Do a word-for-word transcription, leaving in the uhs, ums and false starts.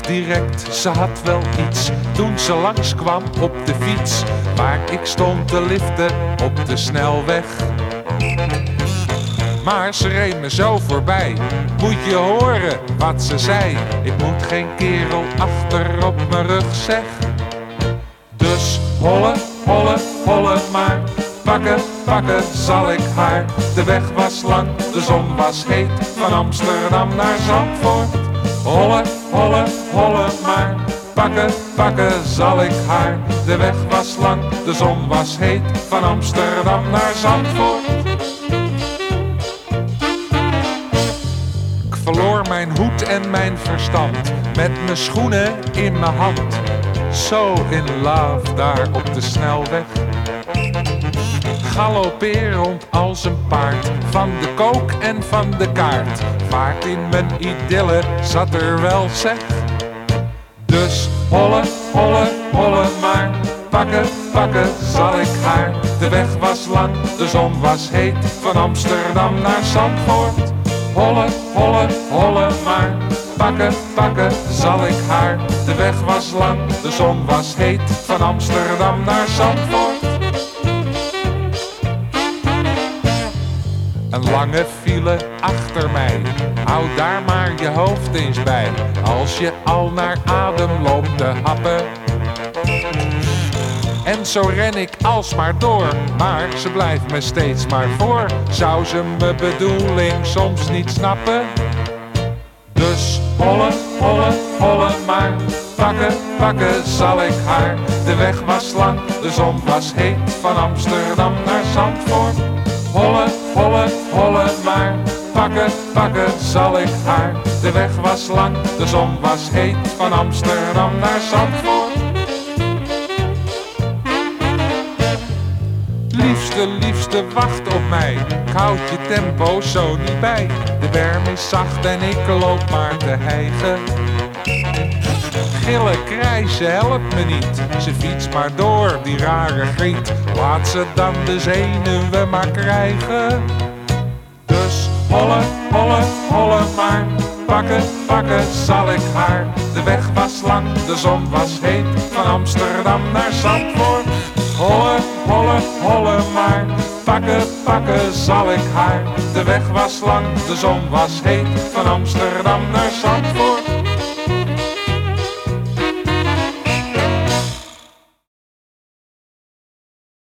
direct, ze had wel iets toen ze langskwam op de fiets waar ik stond te liften op de snelweg. Maar ze reed me zo voorbij, moet je horen wat ze zei. Ik moet geen kerel achter op mijn rug, zeg. Dus holle, holle, holle maar, pakken, pakken zal ik haar. De weg was lang, de zon was heet, van Amsterdam naar Zandvoort. Holle, holle, holle maar, pakken, pakken zal ik haar. De weg was lang, de zon was heet, van Amsterdam naar Zandvoort. Ik verloor mijn hoed en mijn verstand, met mijn schoenen in mijn hand. So in love daar op de snelweg. Galopperend als een paard, van de kook en van de kaart. Vaart in mijn idylle zat er wel, zeg. Dus holle, holle, holle maar, pakken, pakken zal ik haar. De weg was lang, de zon was heet, van Amsterdam naar Zandvoort. Holle, holle, holle maar, pakken, pakken zal ik haar. De weg was lang, de zon was heet, van Amsterdam naar Zandvoort. Een lange file achter mij, hou daar maar je hoofd eens bij. Als je al naar adem loopt te happen. En zo ren ik alsmaar door, maar ze blijft me steeds maar voor. Zou ze mijn bedoeling soms niet snappen? Dus holle, holle, holle maar, pakken, pakken zal ik haar. De weg was lang, de zon was heet, van Amsterdam naar Zandvoort. Holle, holle, holle maar, pakken, pakken zal ik haar. De weg was lang, de zon was heet, van Amsterdam naar Zandvoort. Liefste, liefste, wacht op mij, ik houd je tempo zo niet bij. De berm is zacht en ik loop maar te hijgen. Gillen, krijsen, helpt me niet, ze fietst maar door, die rare griet. Laat ze dan de zenuwen maar krijgen. Dus holle, holle, holle maar, pakken, pakken zal ik haar. De weg was lang, de zon was heet, van Amsterdam naar Zandvoort. Holle, holle, holle maar, pakken, pakken zal ik haar. De weg was lang, de zon was heet, van Amsterdam naar Zandvoort.